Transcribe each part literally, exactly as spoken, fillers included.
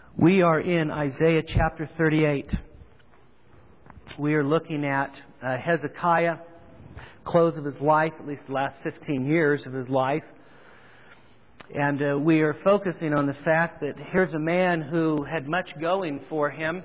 We are in Isaiah chapter thirty-eight. We are looking at uh, Hezekiah, close of his life, at least the last fifteen years of his life. And uh, we are focusing on the fact that here's a man who had much going for him.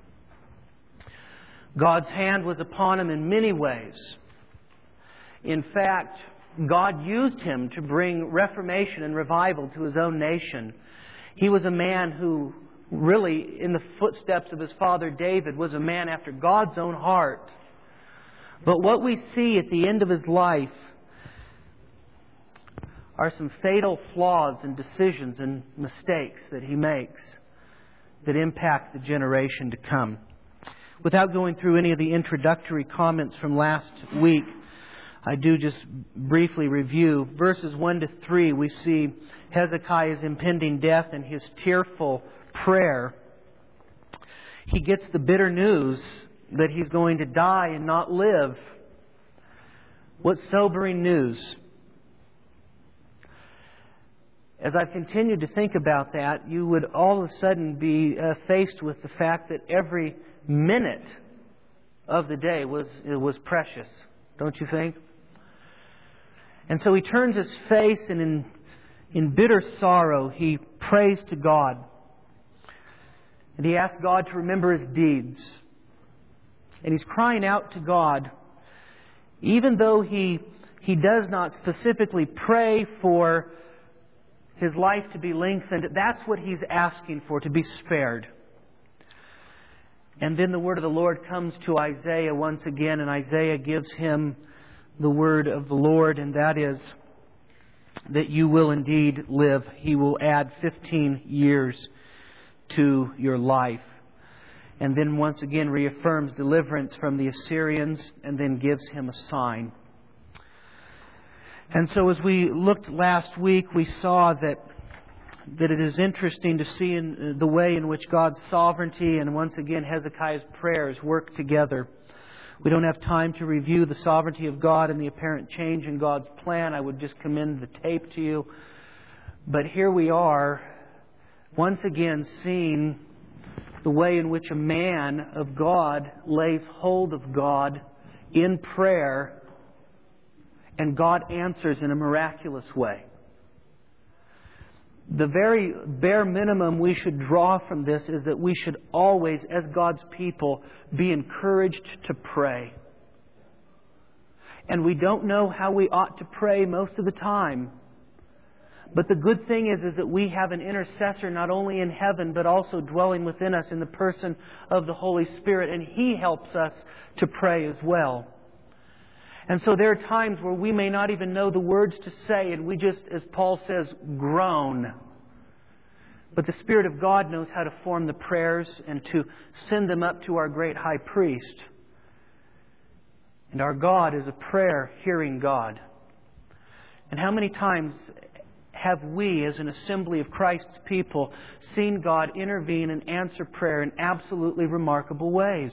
God's hand was upon him in many ways. In fact, God used him to bring reformation and revival to his own nation. He was a man who really, in the footsteps of his father David, was a man after God's own heart. But what we see at the end of his life are some fatal flaws and decisions and mistakes that he makes that impact the generation to come. Without going through any of the introductory comments from last week, I do just briefly review. Verses one to three, we see Hezekiah's impending death and his tearful prayer. He gets the bitter news that he's going to die and not live. What sobering news. As I've continued to think about that, you would all of a sudden be uh, faced with the fact that every minute of the day was it was precious, don't you think? And so he turns his face and in, in bitter sorrow he prays to God. And he asks God to remember his deeds. And he's crying out to God, even though he, he does not specifically pray for his life to be lengthened, that's what he's asking for, to be spared. And then the word of the Lord comes to Isaiah once again, and Isaiah gives him the word of the Lord, and that is that you will indeed live. He will add fifteen years to your life. And then once again reaffirms deliverance from the Assyrians, and then gives him a sign. And so as we looked last week, we saw that that it is interesting to see in the way in which God's sovereignty and once again Hezekiah's prayers work together. We don't have time to review the sovereignty of God and the apparent change in God's plan. I would just commend the tape to you. But here we are, once again seeing the way in which a man of God lays hold of God in prayer, and God answers in a miraculous way. The very bare minimum we should draw from this is that we should always, as God's people, be encouraged to pray. And we don't know how we ought to pray most of the time. But the good thing is, is that we have an intercessor not only in heaven, but also dwelling within us in the person of the Holy Spirit. And He helps us to pray as well. And so there are times where we may not even know the words to say, and we just, as Paul says, groan. But the Spirit of God knows how to form the prayers and to send them up to our great high priest. And our God is a prayer-hearing God. And how many times have we, as an assembly of Christ's people, seen God intervene and answer prayer in absolutely remarkable ways?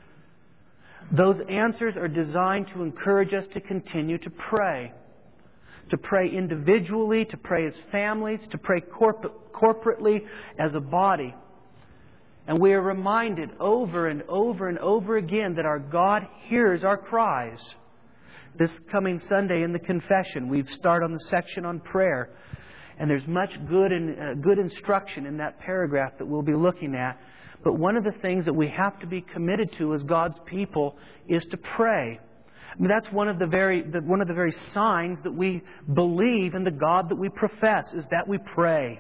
Those answers are designed to encourage us to continue to pray. To pray individually, to pray as families, to pray corp- corporately as a body. And we are reminded over and over and over again that our God hears our cries. This coming Sunday in the confession, we start on the section on prayer. And there's much good and uh, good instruction in that paragraph that we'll be looking at. But one of the things that we have to be committed to as God's people is to pray. I mean, that's one of the very the, one of the very signs that we believe in the God that we profess, is that we pray.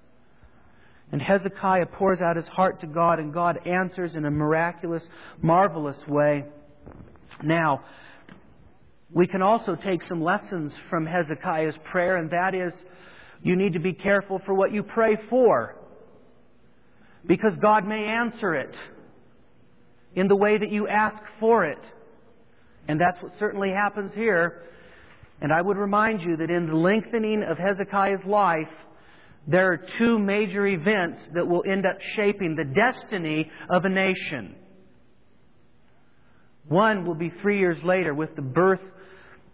And Hezekiah pours out his heart to God, and God answers in a miraculous, marvelous way. Now, we can also take some lessons from Hezekiah's prayer, and that is, you need to be careful for what you pray for. Because God may answer it in the way that you ask for it. And that's what certainly happens here. And I would remind you that in the lengthening of Hezekiah's life, there are two major events that will end up shaping the destiny of a nation. One will be three years later with the birth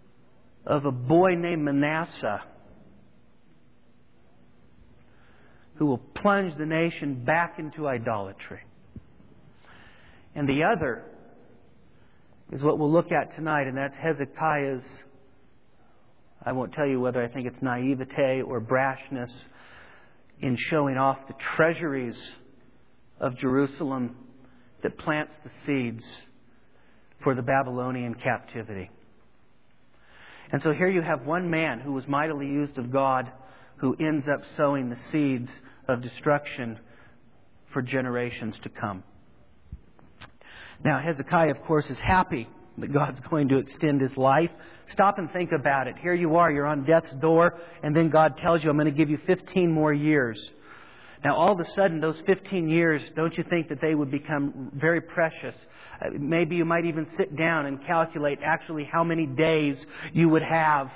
of a boy named Manasseh. who will plunge the nation back into idolatry. And the other is what we'll look at tonight, and that's Hezekiah's, I won't tell you whether I think it's naivete or brashness in showing off the treasuries of Jerusalem that plants the seeds for the Babylonian captivity. And so here you have one man who was mightily used of God, who ends up sowing the seeds of destruction for generations to come. Now, Hezekiah, of course, is happy that God's going to extend his life. Stop and think about it. Here you are, you're on death's door, and then God tells you, I'm going to give you fifteen more years. Now, all of a sudden, those fifteen years, don't you think that they would become very precious? Uh, maybe you might even sit down and calculate actually how many days you would have.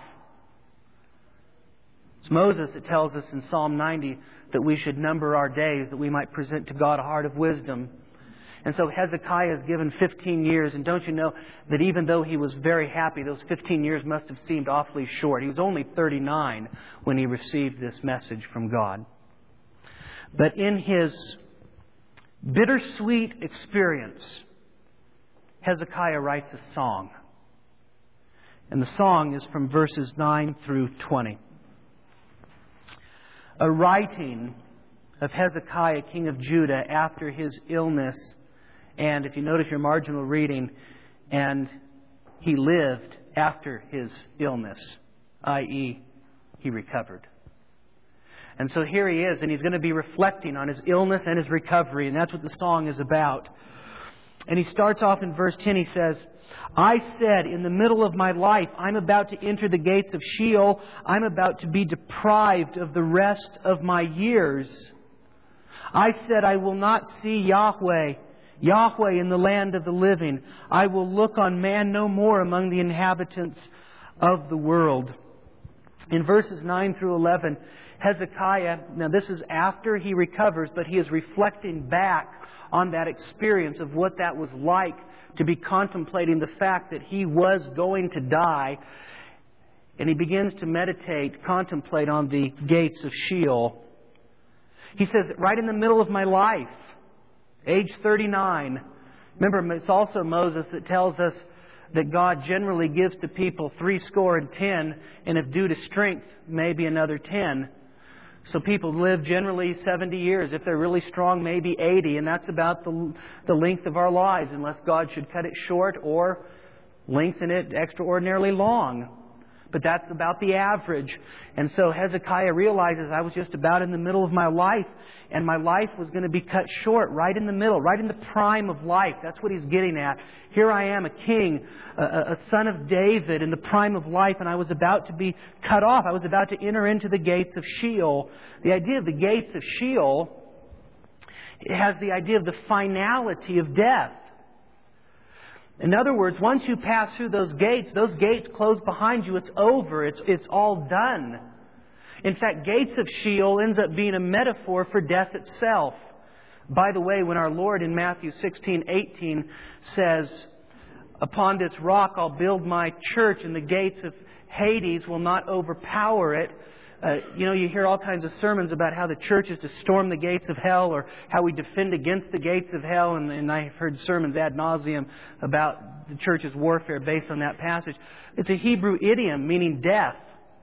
It's Moses that tells us in Psalm ninety that we should number our days, that we might present to God a heart of wisdom. And so Hezekiah is given fifteen years, and don't you know that even though he was very happy, those fifteen years must have seemed awfully short. He was only thirty-nine when he received this message from God. But in his bittersweet experience, Hezekiah writes a song. And the song is from verses nine through twenty. A writing of Hezekiah, king of Judah, after his illness. And if you notice your marginal reading, and he lived after his illness, that is, he recovered. And so here he is, and he's going to be reflecting on his illness and his recovery, and that's what the song is about. And he starts off in verse ten, he says, I said, in the middle of my life, I'm about to enter the gates of Sheol. I'm about to be deprived of the rest of my years. I said, I will not see Yahweh, Yahweh in the land of the living. I will look on man no more among the inhabitants of the world. In verses nine through eleven, Hezekiah, now this is after he recovers, but he is reflecting back on that experience of what that was like to be contemplating the fact that he was going to die. And he begins to meditate, contemplate on the gates of Sheol. He says, right in the middle of my life, age thirty-nine. Remember, it's also Moses that tells us that God generally gives to people three score and ten, and if due to strength, maybe another ten. So people live generally seventy years. If they're really strong, maybe eighty. And that's about the, the length of our lives, unless God should cut it short or lengthen it extraordinarily long. But that's about the average. And so Hezekiah realizes, I was just about in the middle of my life, and my life was going to be cut short right in the middle, right in the prime of life. That's what he's getting at. Here I am, a king, a, a son of David in the prime of life, and I was about to be cut off. I was about to enter into the gates of Sheol. The idea of the gates of Sheol, it has the idea of the finality of death. In other words, once you pass through those gates, those gates close behind you. It's over. It's, it's all done. In fact, gates of Sheol ends up being a metaphor for death itself. By the way, when our Lord in Matthew sixteen eighteen says, upon this rock I'll build my church, and the gates of Hades will not overpower it. Uh, you know, you hear all kinds of sermons about how the church is to storm the gates of hell, or how we defend against the gates of hell. And, and I've heard sermons ad nauseum about the church's warfare based on that passage. It's a Hebrew idiom meaning death.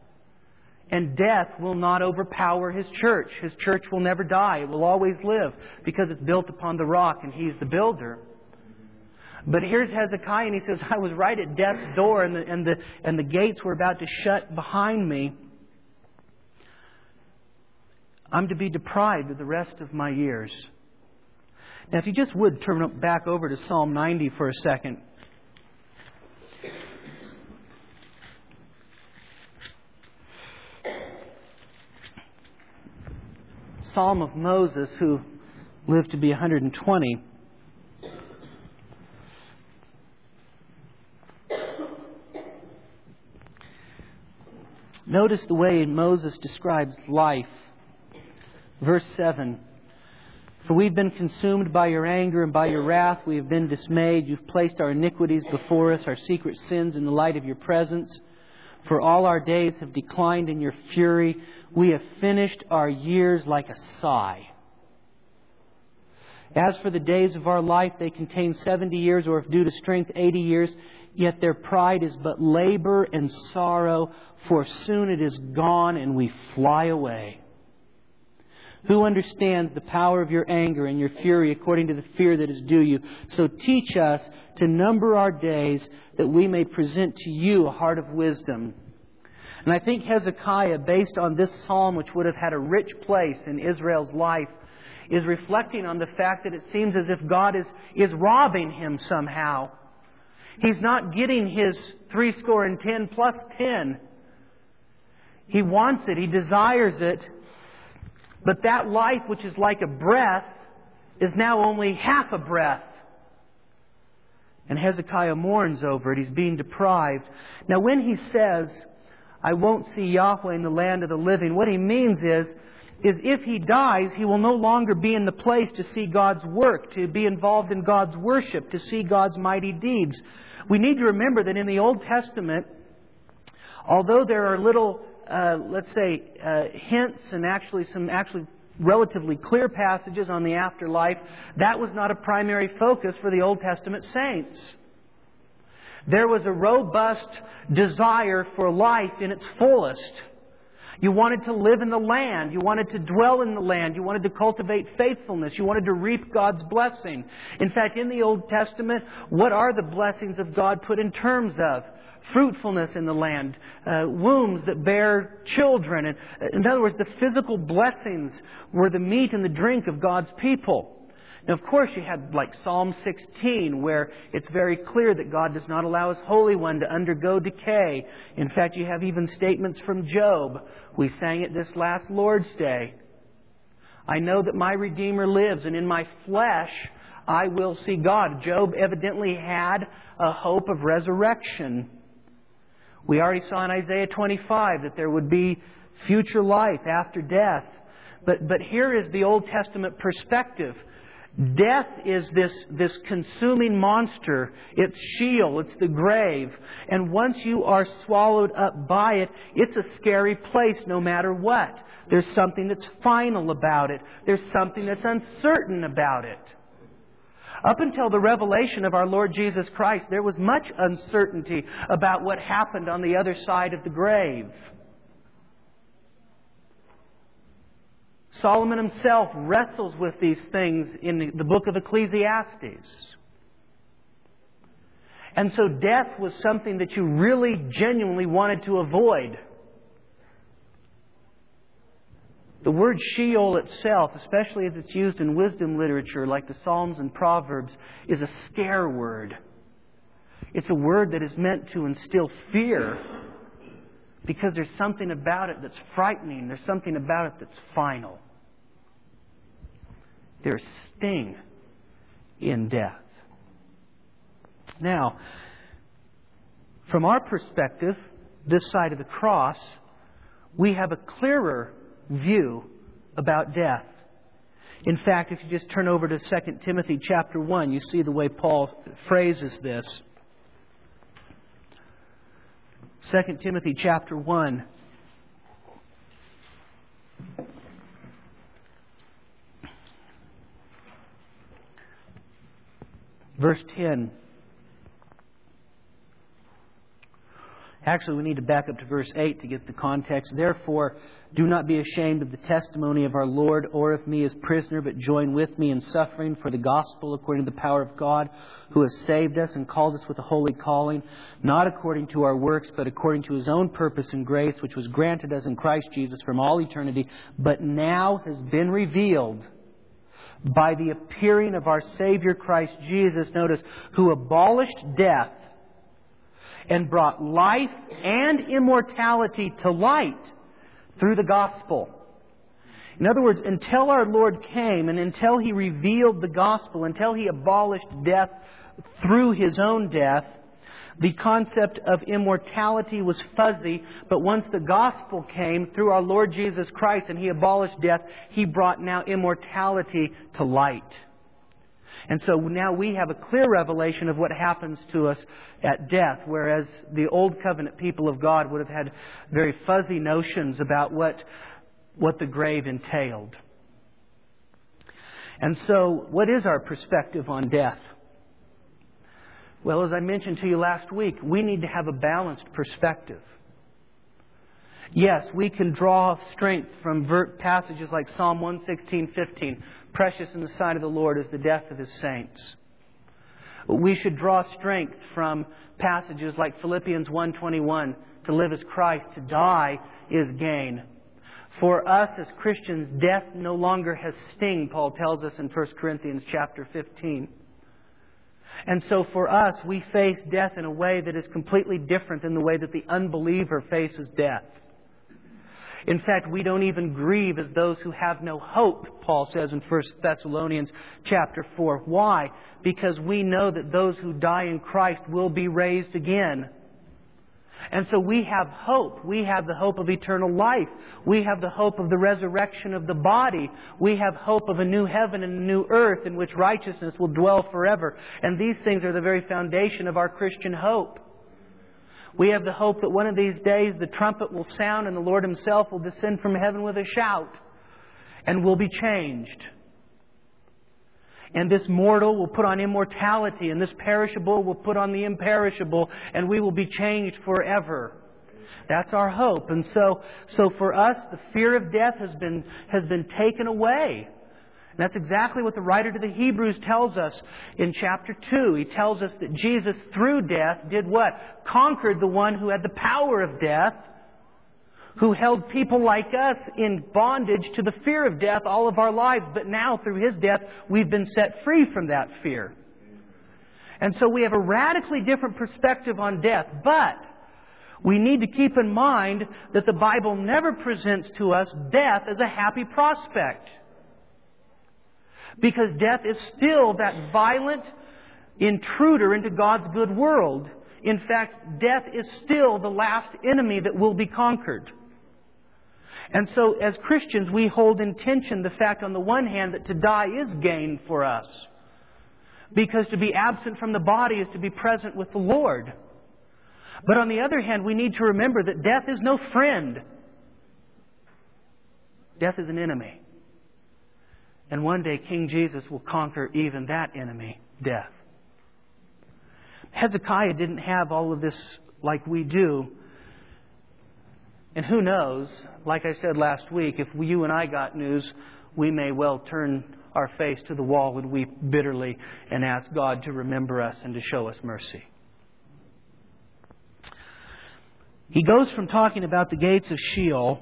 And death will not overpower His church. His church will never die. It will always live because it's built upon the rock and He's the builder. But here's Hezekiah, and he says, I was right at death's door, and the, and the, and the gates were about to shut behind me. I'm to be deprived of the rest of my years. Now, if you just would turn back over to Psalm ninety for a second. Psalm of Moses, who lived to be one hundred twenty. Notice the way Moses describes life. Verse seven. For we've been consumed by your anger and by your wrath. We have been dismayed. You've placed our iniquities before us, our secret sins in the light of your presence. For all our days have declined in your fury. We have finished our years like a sigh. As for the days of our life, they contain seventy years, or if due to strength, eighty years. Yet their pride is but labor and sorrow, for soon it is gone and we fly away. Who understands the power of your anger and your fury according to the fear that is due you? So teach us to number our days, that we may present to you a heart of wisdom. And I think Hezekiah, based on this psalm, which would have had a rich place in Israel's life, is reflecting on the fact that it seems as if God is, is robbing him somehow. He's not getting his three score and ten plus ten. He wants it. He desires it. But that life, which is like a breath, is now only half a breath. And Hezekiah mourns over it. He's being deprived. Now, when he says, I won't see Yahweh in the land of the living, what he means is, is if he dies, he will no longer be in the place to see God's work, to be involved in God's worship, to see God's mighty deeds. We need to remember that in the Old Testament, although there are little, uh, let's say, uh, hints and actually some actually relatively clear passages on the afterlife, that was not a primary focus for the Old Testament saints. There was a robust desire for life in its fullest. You wanted to live in the land. You wanted to dwell in the land. You wanted to cultivate faithfulness. You wanted to reap God's blessing. In fact, in the Old Testament, what are the blessings of God put in terms of? Fruitfulness in the land, uh, wombs that bear children. And, in other words, the physical blessings were the meat and the drink of God's people. Now, of course, you had like Psalm sixteen, where it's very clear that God does not allow His Holy One to undergo decay. In fact, you have even statements from Job. We sang it this last Lord's Day. I know that my Redeemer lives, and in my flesh I will see God. Job evidently had a hope of resurrection. We already saw in Isaiah twenty-five that there would be future life after death. But, but here is the Old Testament perspective. Death is this, this consuming monster. It's Sheol. It's the grave. And once you are swallowed up by it, it's a scary place no matter what. There's something that's final about it. There's something that's uncertain about it. Up until the revelation of our Lord Jesus Christ, there was much uncertainty about what happened on the other side of the grave. Solomon himself wrestles with these things in the book of Ecclesiastes. And so death was something that you really genuinely wanted to avoid. The word Sheol itself, especially as it's used in wisdom literature like the Psalms and Proverbs, is a scare word. It's a word that is meant to instill fear because there's something about it that's frightening. There's something about it that's final. There's sting in death. Now, from our perspective, this side of the cross, we have a clearer view about death. In fact, if you just turn over to Second Timothy chapter one, you see the way Paul phrases this. Second Timothy chapter one. Verse ten. Actually, we need to back up to verse eight to get the context. Therefore, do not be ashamed of the testimony of our Lord or of me as prisoner, but join with me in suffering for the gospel according to the power of God, who has saved us and called us with a holy calling, not according to our works, but according to His own purpose and grace, which was granted us in Christ Jesus from all eternity, but now has been revealed by the appearing of our Savior Christ Jesus, notice, who abolished death and brought life and immortality to light through the gospel. In other words, until our Lord came and until He revealed the gospel, until He abolished death through His own death, the concept of immortality was fuzzy. But once the gospel came through our Lord Jesus Christ and He abolished death, He brought now immortality to light. And so now we have a clear revelation of what happens to us at death, whereas the Old Covenant people of God would have had very fuzzy notions about what, what the grave entailed. And so, what is our perspective on death? Well, as I mentioned to you last week, we need to have a balanced perspective. Yes, we can draw strength from passages like Psalm one sixteen, fifteen. Precious in the sight of the Lord is the death of His saints. We should draw strength from passages like Philippians one twenty-one. To live is Christ, to die is gain. For us as Christians, death no longer has sting, Paul tells us in First Corinthians chapter fifteen. And so for us, we face death in a way that is completely different than the way that the unbeliever faces death. In fact, we don't even grieve as those who have no hope, Paul says in First Thessalonians chapter four. Why? Because we know that those who die in Christ will be raised again. And so we have hope. We have the hope of eternal life. We have the hope of the resurrection of the body. We have hope of a new heaven and a new earth in which righteousness will dwell forever. And these things are the very foundation of our Christian hope. We have the hope that one of these days the trumpet will sound and the Lord Himself will descend from heaven with a shout and will be changed. And this mortal will put on immortality, and this perishable will put on the imperishable, and we will be changed forever. That's our hope. And so, so for us, the fear of death has been, has been taken away. And that's exactly what the writer to the Hebrews tells us in chapter two. He tells us that Jesus, through death, did what? Conquered the one who had the power of death, who held people like us in bondage to the fear of death all of our lives. But now, through His death, we've been set free from that fear. And so we have a radically different perspective on death. But we need to keep in mind that the Bible never presents to us death as a happy prospect. Because death is still that violent intruder into God's good world. In fact, death is still the last enemy that will be conquered. And so, as Christians, we hold in tension the fact, on the one hand, that to die is gain for us. Because to be absent from the body is to be present with the Lord. But on the other hand, we need to remember that death is no friend. Death is an enemy. And one day King Jesus will conquer even that enemy, death. Hezekiah didn't have all of this like we do. And who knows, like I said last week, if you and I got news, we may well turn our face to the wall and weep bitterly and ask God to remember us and to show us mercy. He goes from talking about the gates of Sheol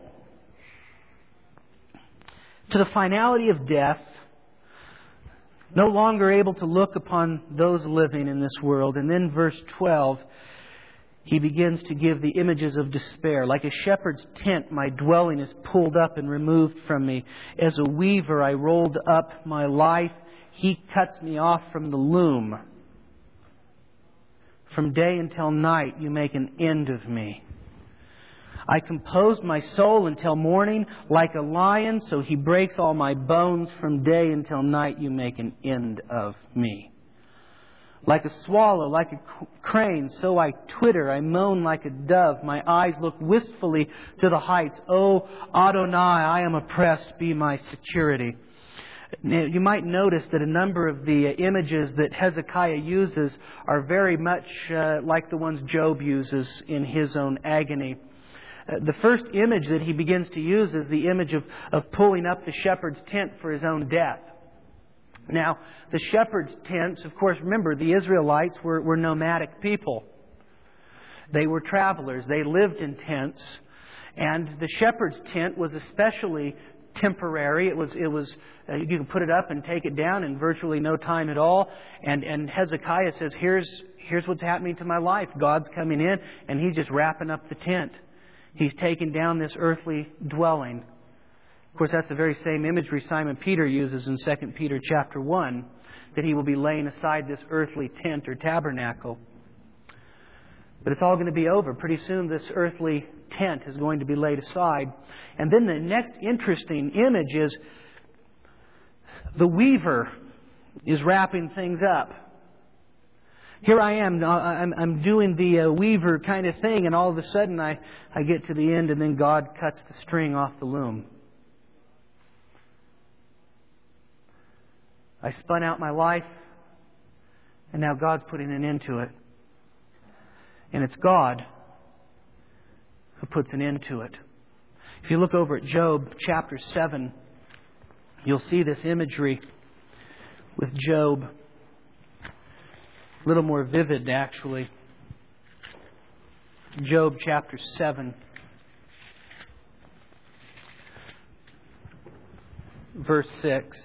to the finality of death, no longer able to look upon those living in this world. And then verse twelve, he begins to give the images of despair. Like a shepherd's tent, my dwelling is pulled up and removed from me. As a weaver, I rolled up my life. He cuts me off from the loom. From day until night, you make an end of me. I composed my soul until morning, like a lion, so He breaks all my bones. From day until night, you make an end of me. Like a swallow, like a crane, so I twitter, I moan like a dove. My eyes look wistfully to the heights. O Adonai, I am oppressed, be my security. You might notice that a number of the images that Hezekiah uses are very much uh, like the ones Job uses in his own agony. Uh, the first image that he begins to use is the image of, of pulling up the shepherd's tent for his own death. Now, the shepherd's tents, of course, remember, the Israelites were, were nomadic people. They were travelers. They lived in tents. And the shepherd's tent was especially temporary. It was, it was uh, you could put it up and take it down in virtually no time at all. And, and Hezekiah says, here's, here's what's happening to my life. God's coming in, and He's just wrapping up the tent. He's taking down this earthly dwelling. Of course, that's the very same imagery Simon Peter uses in Second Peter chapter one, that he will be laying aside this earthly tent or tabernacle. But it's all going to be over. Pretty soon this earthly tent is going to be laid aside. And then the next interesting image is the weaver is wrapping things up. Here I am, I'm, I'm doing the uh, weaver kind of thing, and all of a sudden I, I get to the end and then God cuts the string off the loom. I spun out my life, and now God's putting an end to it. And it's God who puts an end to it. If you look over at Job chapter seven, you'll see this imagery with Job. A little more vivid, actually. Job chapter seven, verse six.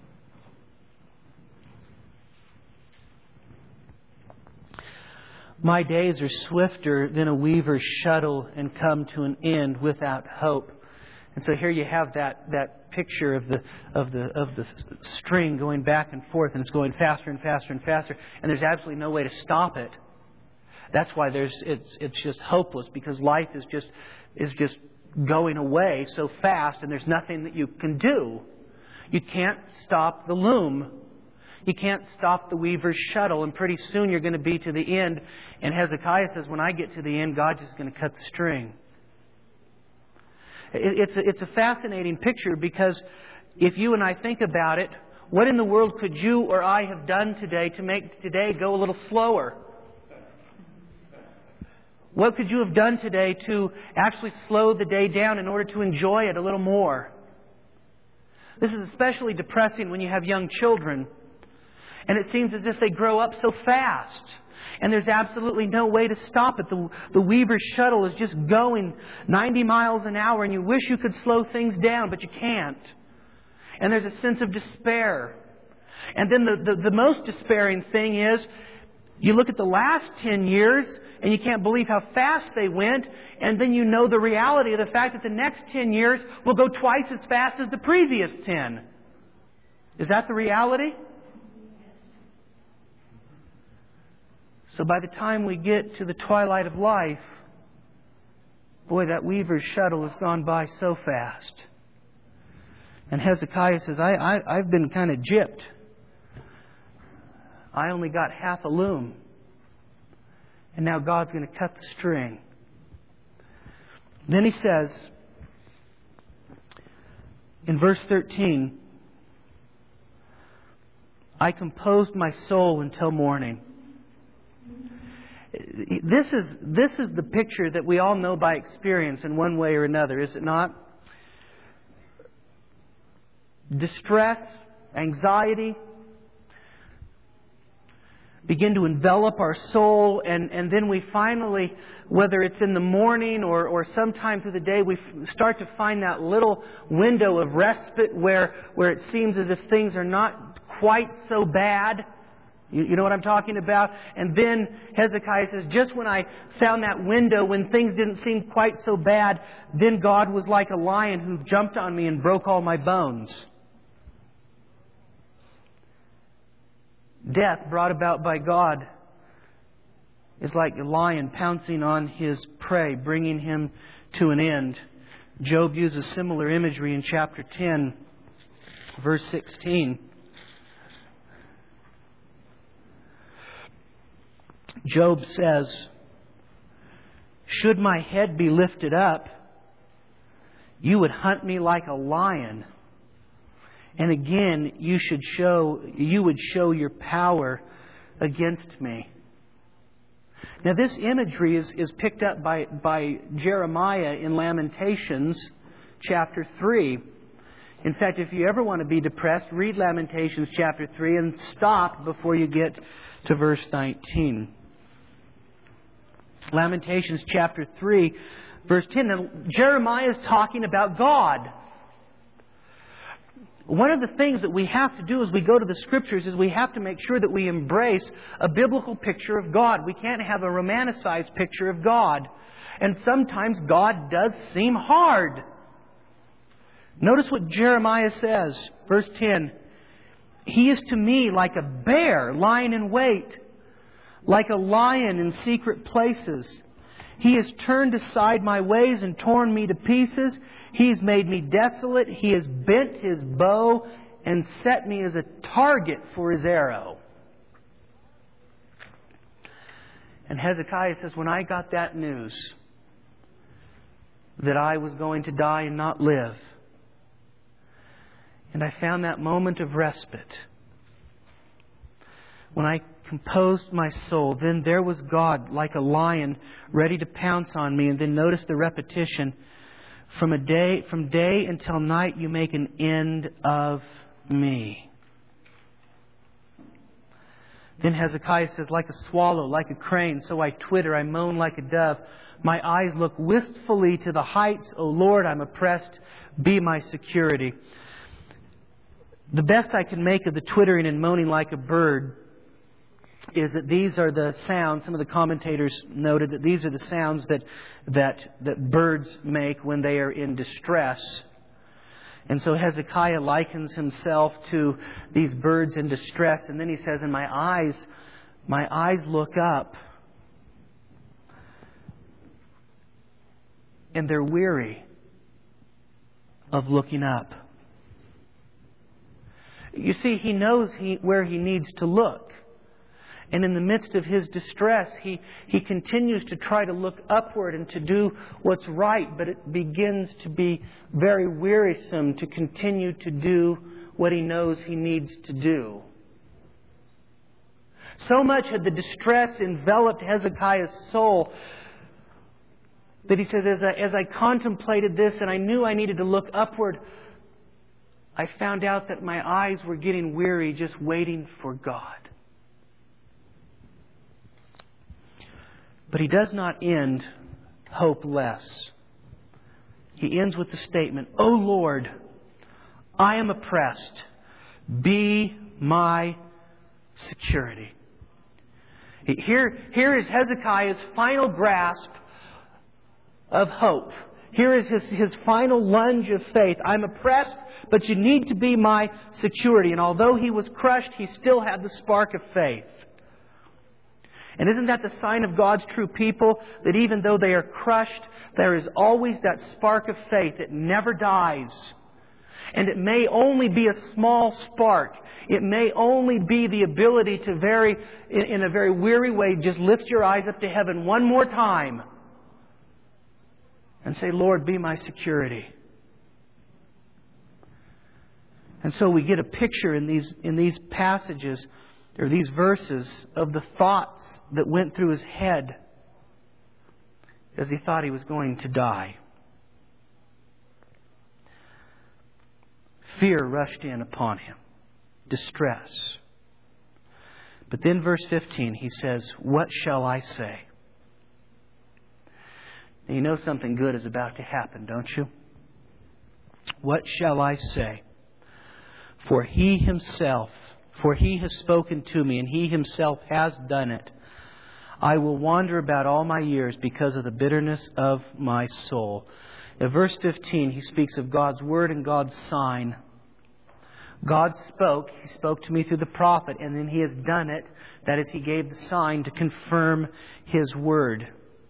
My days are swifter than a weaver's shuttle and come to an end without hope. And so here you have that, that picture of the of the of the string going back and forth, and it's going faster and faster and faster, and there's absolutely no way to stop it. That's why there's it's it's just hopeless, because life is just is just going away so fast, and there's nothing that you can do. You can't stop the loom. You can't stop the weaver's shuttle, and pretty soon you're going to be to the end. And Hezekiah says, when I get to the end, God's just going to cut the string. It's a, it's a fascinating picture, because if you and I think about it, what in the world could you or I have done today to make today go a little slower? What could you have done today to actually slow the day down in order to enjoy it a little more? This is especially depressing when you have young children. And it seems as if they grow up so fast. And there's absolutely no way to stop it. The, the weaver's shuttle is just going ninety miles an hour, and you wish you could slow things down, but you can't. And there's a sense of despair. And then the, the, the most despairing thing is, you look at the last ten years, and you can't believe how fast they went, and then you know the reality of the fact that the next ten years will go twice as fast as the previous ten. Is that the reality? So by the time we get to the twilight of life, boy, that weaver's shuttle has gone by so fast. And Hezekiah says, I, I, I've been kind of gypped. I only got half a loom. And now God's going to cut the string. Then he says, in verse thirteen, I composed my soul until morning. This is this is the picture that we all know by experience in one way or another, is it not? Distress, anxiety begin to envelop our soul, and, and then we finally, whether it's in the morning or, or sometime through the day, we start to find that little window of respite where, where it seems as if things are not quite so bad. You, you know what I'm talking about? And then Hezekiah says, just when I found that window, when things didn't seem quite so bad, then God was like a lion who jumped on me and broke all my bones. Death brought about by God is like a lion pouncing on his prey, bringing him to an end. Job uses similar imagery in chapter ten, verse sixteen. Job says, should my head be lifted up, you would hunt me like a lion. And again, you should show, you would show your power against me. Now this imagery is, is picked up by, by Jeremiah in Lamentations chapter three. In fact, if you ever want to be depressed, read Lamentations chapter three and stop before you get to verse nineteen. Lamentations chapter three, verse ten. Now, Jeremiah is talking about God. One of the things that we have to do as we go to the Scriptures is we have to make sure that we embrace a biblical picture of God. We can't have a romanticized picture of God. And sometimes God does seem hard. Notice what Jeremiah says, verse ten. He is to me like a bear lying in wait, like a lion in secret places. He has turned aside my ways and torn me to pieces. He has made me desolate. He has bent his bow and set me as a target for his arrow. And Hezekiah says, when I got that news that I was going to die and not live, and I found that moment of respite, when I composed my soul, then there was God like a lion ready to pounce on me. And then notice the repetition. From a day, from day until night, you make an end of me. Then Hezekiah says, like a swallow, like a crane, so I twitter, I moan like a dove. My eyes look wistfully to the heights. O Lord, I'm oppressed. Be my security. The best I can make of the twittering and moaning like a bird is that these are the sounds. Some of the commentators noted that these are the sounds that that that birds make when they are in distress. And so Hezekiah likens himself to these birds in distress. And then he says, and my eyes, my eyes look up, and they're weary of looking up. You see, he knows he, where he needs to look. And in the midst of his distress, he, he continues to try to look upward and to do what's right. But it begins to be very wearisome to continue to do what he knows he needs to do. So much had the distress enveloped Hezekiah's soul that he says, as I, as I contemplated this and I knew I needed to look upward, I found out that my eyes were getting weary just waiting for God. But he does not end hopeless. He ends with the statement, O Lord, I am oppressed. Be my security. Here, here is Hezekiah's final grasp of hope. Here is his, his final lunge of faith. I'm oppressed, but you need to be my security. And although he was crushed, he still had the spark of faith. And isn't that the sign of God's true people? That even though they are crushed, there is always that spark of faith that never dies. And it may only be a small spark. It may only be the ability to very, in, in a very weary way, just lift your eyes up to heaven one more time and say, Lord, be my security. And so we get a picture in these, in these passages, or these verses, of the thoughts that went through his head as he thought he was going to die. Fear rushed in upon him. Distress. But then verse fifteen, he says, what shall I say? Now, you know something good is about to happen, don't you? What shall I say? For He Himself, for He has spoken to me, and He Himself has done it. I will wander about all my years because of the bitterness of my soul. In verse fifteen, he speaks of God's Word and God's sign. God spoke. He spoke to me through the prophet, and then He has done it. That is, He gave the sign to confirm His Word.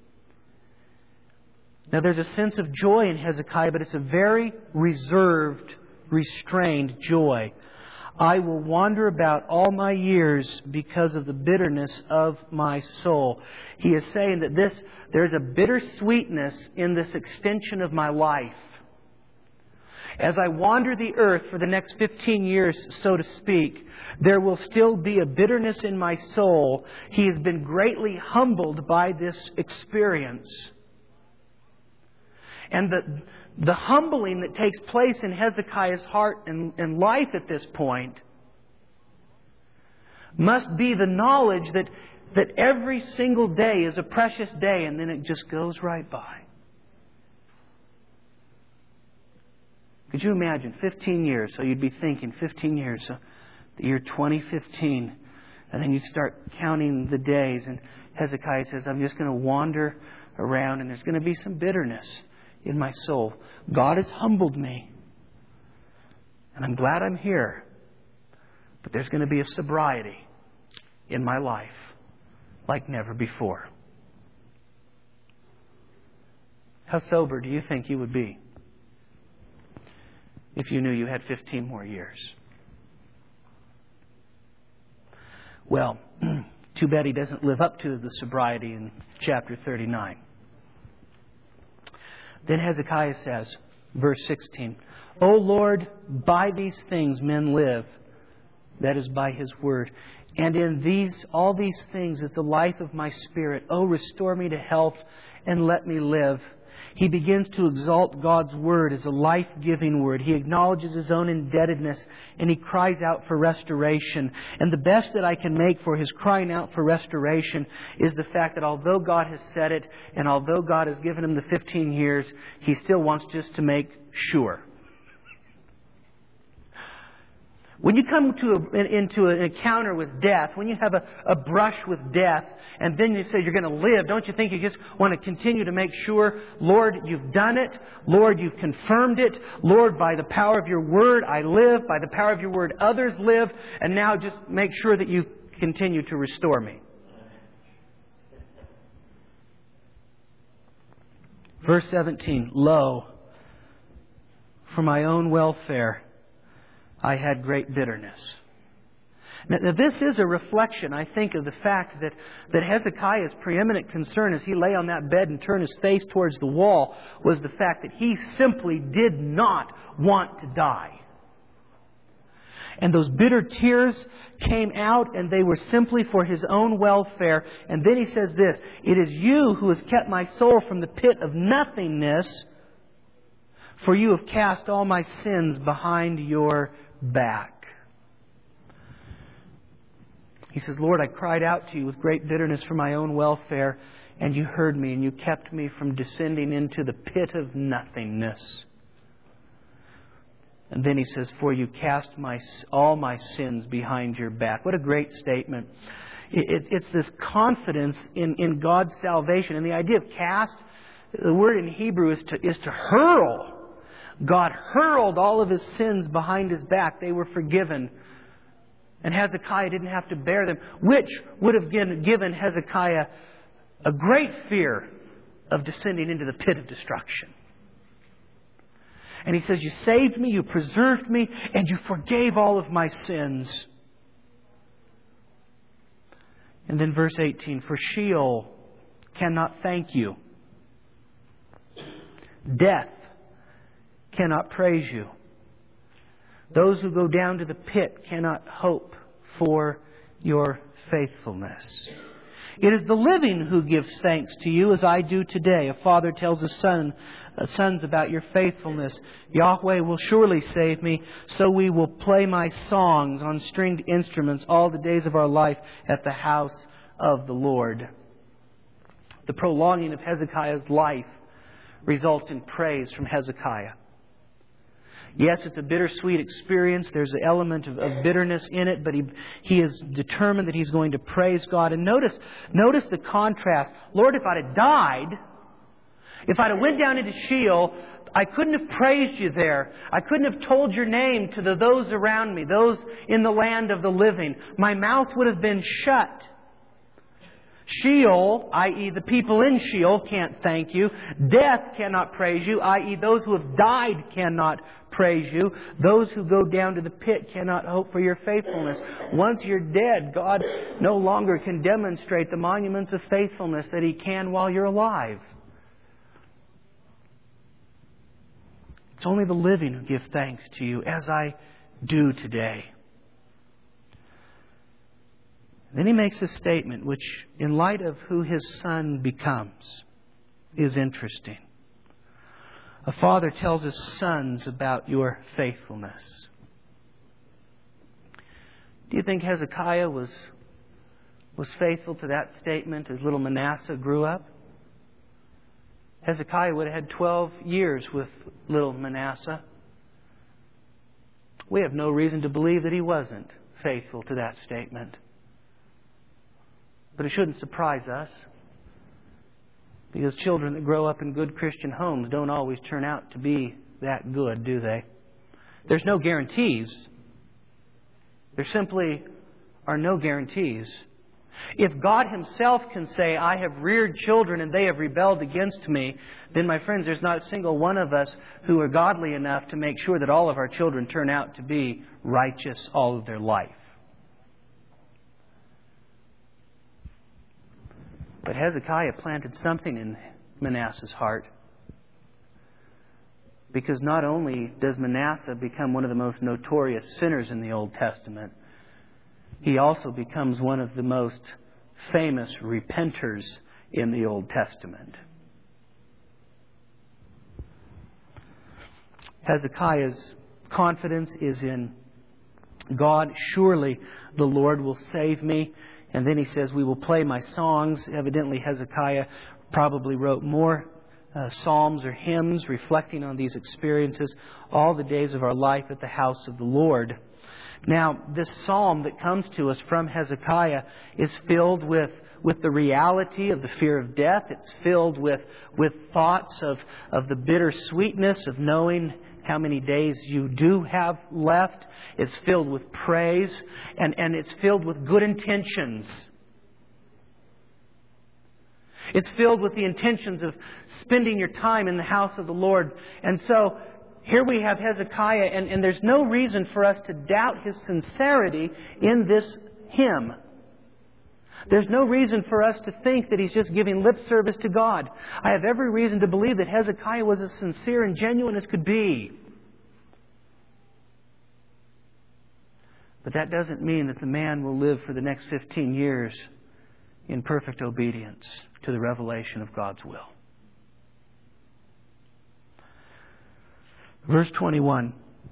Now, there's a sense of joy in Hezekiah, but it's a very reserved, restrained joy. I will wander about all my years because of the bitterness of my soul. He is saying that this there's a bittersweetness in this extension of my life. As I wander the earth for the next fifteen years, so to speak, there will still be a bitterness in my soul. He has been greatly humbled by this experience. And the, the humbling that takes place in Hezekiah's heart and, and life at this point must be the knowledge that, that every single day is a precious day, and then it just goes right by. Could you imagine fifteen years? So you'd be thinking fifteen years, so the year twenty fifteen. And then you'd start counting the days. And Hezekiah says, I'm just going to wander around, and there's going to be some bitterness in my soul. God has humbled me. And I'm glad I'm here. But there's going to be a sobriety in my life like never before. How sober do you think you would be if you knew you had fifteen more years? Well, too bad he doesn't live up to the sobriety in chapter thirty-nine. Then Hezekiah says, verse sixteen, O Lord, by these things men live, that is by His word. And in these, all these things is the life of my spirit. O restore me to health and let me live. He begins to exalt God's word as a life-giving word. He acknowledges his own indebtedness and he cries out for restoration. And the best that I can make for his crying out for restoration is the fact that although God has said it and although God has given him the fifteen years, he still wants just to make sure. When you come to a, into an encounter with death, when you have a, a brush with death, and then you say you're going to live, don't you think you just want to continue to make sure, Lord, you've done it. Lord, you've confirmed it. Lord, by the power of your word, I live. By the power of your word, others live. And now just make sure that you continue to restore me. Verse seventeen, Lo, for my own welfare, I had great bitterness. Now, now this is a reflection, I think, of the fact that, that Hezekiah's preeminent concern as he lay on that bed and turned his face towards the wall was the fact that he simply did not want to die. And those bitter tears came out and they were simply for his own welfare. And then he says this, It is you who has kept my soul from the pit of nothingness, for you have cast all my sins behind your back. He says, Lord, I cried out to you with great bitterness for my own welfare, and you heard me, and you kept me from descending into the pit of nothingness. And then he says, for you cast my all my sins behind your back. What a great statement. It, it, it's this confidence in, in God's salvation. And the idea of cast, the word in Hebrew is to, is to hurl. God hurled all of his sins behind his back. They were forgiven. And Hezekiah didn't have to bear them, which would have given Hezekiah a great fear of descending into the pit of destruction. And he says, you saved me, you preserved me, and you forgave all of my sins. And then verse eighteen, for Sheol cannot thank you. Death cannot praise you. Those who go down to the pit cannot hope for your faithfulness. It is the living who gives thanks to you, as I do today. A father tells his son, uh, sons about your faithfulness. Yahweh will surely save me, so we will play my songs on stringed instruments all the days of our life at the house of the Lord. The prolonging of Hezekiah's life results in praise from Hezekiah. Yes, it's a bittersweet experience. There's an element of, of bitterness in it, but he, he is determined that he's going to praise God. And notice, notice the contrast. Lord, if I'd have died, if I'd have went down into Sheol, I couldn't have praised you there. I couldn't have told your name to the, those around me, those in the land of the living. My mouth would have been shut. Sheol, that is the people in Sheol, can't thank you. Death cannot praise you, that is those who have died cannot praise you. Those who go down to the pit cannot hope for your faithfulness. Once you're dead, God no longer can demonstrate the monuments of faithfulness that He can while you're alive. It's only the living who give thanks to you, as I do today. Then he makes a statement which, in light of who his son becomes, is interesting. A father tells his sons about your faithfulness. Do you think Hezekiah was, was faithful to that statement as little Manasseh grew up? Hezekiah would have had twelve years with little Manasseh. We have no reason to believe that he wasn't faithful to that statement. But it shouldn't surprise us, because children that grow up in good Christian homes don't always turn out to be that good, do they? There's no guarantees. There simply are no guarantees. If God Himself can say, I have reared children and they have rebelled against me, then, my friends, there's not a single one of us who are godly enough to make sure that all of our children turn out to be righteous all of their life. But Hezekiah planted something in Manasseh's heart. Because not only does Manasseh become one of the most notorious sinners in the Old Testament, he also becomes one of the most famous repenters in the Old Testament. Hezekiah's confidence is in God. Surely the Lord will save me. And then he says, we will play my songs. Evidently Hezekiah probably wrote more uh, psalms or hymns reflecting on these experiences all the days of our life at the house of the Lord. Now, this psalm that comes to us from Hezekiah is filled with, with the reality of the fear of death. It's filled with, with thoughts of, of the bitter sweetness of knowing how many days you do have left. It's filled with praise, and, and it's filled with good intentions. It's filled with the intentions of spending your time in the house of the Lord. And so, here we have Hezekiah, and, and there's no reason for us to doubt his sincerity in this hymn. There's no reason for us to think that he's just giving lip service to God. I have every reason to believe that Hezekiah was as sincere and genuine as could be. But that doesn't mean that the man will live for the next fifteen years in perfect obedience to the revelation of God's will. Verse twenty-one.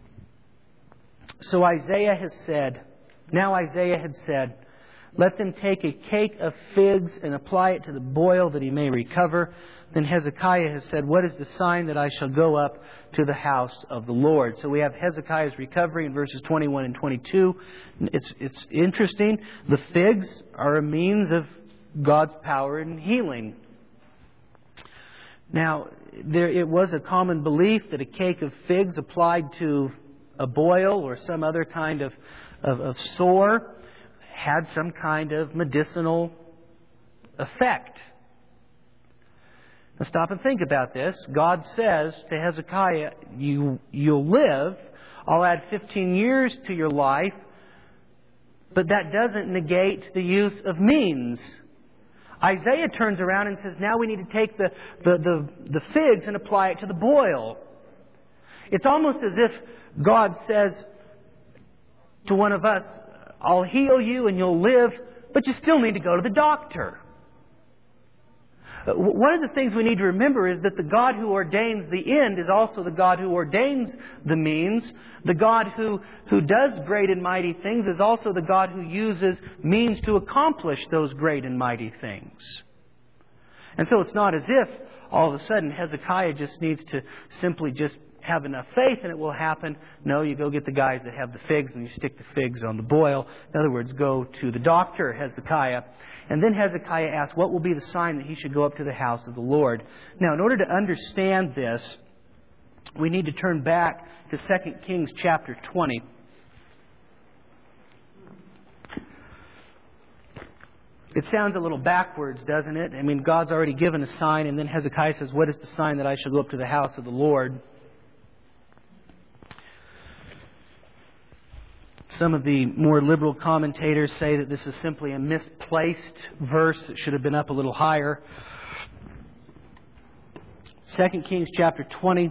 So Isaiah has said, now Isaiah had said, let them take a cake of figs and apply it to the boil that he may recover. Then Hezekiah has said, what is the sign that I shall go up to the house of the Lord? So we have Hezekiah's recovery in verses twenty-one and twenty-two. It's, it's interesting. The figs are a means of God's power in healing. Now, there, it was a common belief that a cake of figs applied to a boil or some other kind of, of, of sore had some kind of medicinal effect. Now stop and think about this. God says to Hezekiah, you, you'll live. I'll add fifteen years to your life. But that doesn't negate the use of means. Isaiah turns around and says, now we need to take the, the, the, the figs and apply it to the boil. It's almost as if God says to one of us, I'll heal you and you'll live, but you still need to go to the doctor. One of the things we need to remember is that the God who ordains the end is also the God who ordains the means. The God who, who does great and mighty things is also the God who uses means to accomplish those great and mighty things. And so it's not as if all of a sudden Hezekiah just needs to simply just have enough faith and it will happen. No, you go get the guys that have the figs and you stick the figs on the boil. In other words, go to the doctor, Hezekiah. And then Hezekiah asks, what will be the sign that he should go up to the house of the Lord? Now, in order to understand this, we need to turn back to Second Kings chapter twenty. It sounds a little backwards, doesn't it? I mean, God's already given a sign, and then Hezekiah says, what is the sign that I shall go up to the house of the Lord? Some of the more liberal commentators say that this is simply a misplaced verse. It should have been up a little higher. Second Kings chapter twenty